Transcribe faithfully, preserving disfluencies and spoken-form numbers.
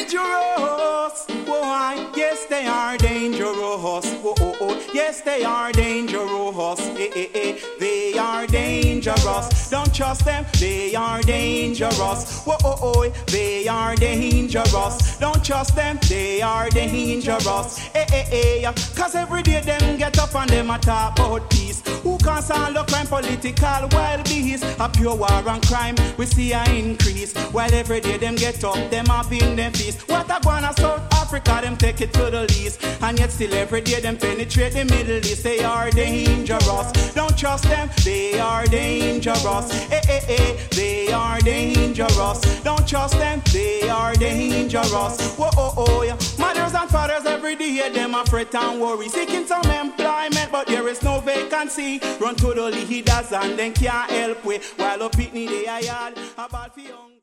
dangerous. Why? Yes, they are dangerous. Whoa, oh, oh. Yes, they are dangerous. Eh, eh, eh. They are dangerous. Don't trust them. They are dangerous. Whoa, oh, oh. They are dangerous. Don't trust them. They are dangerous. Eh, eh, eh. Cause every day them get up and them a talk about peace. Who can solve the crime? Political wild beast. A pure war and crime we see a increase. While every day them get up, them have in them feast. What a gonna South Africa, them take it to the least. And yet still every day them penetrate the Middle East. They are dangerous. Don't trust them, they are dangerous. Eh, eh, eh, they are dangerous. Don't trust them, they are dangerous. Whoa, oh, oh, yeah. Mothers and fathers every day, them a fret and worry. Seeking some employment, but there is no vacancy. Run to the leaders and then can't help with. While up it need a yard, about for young.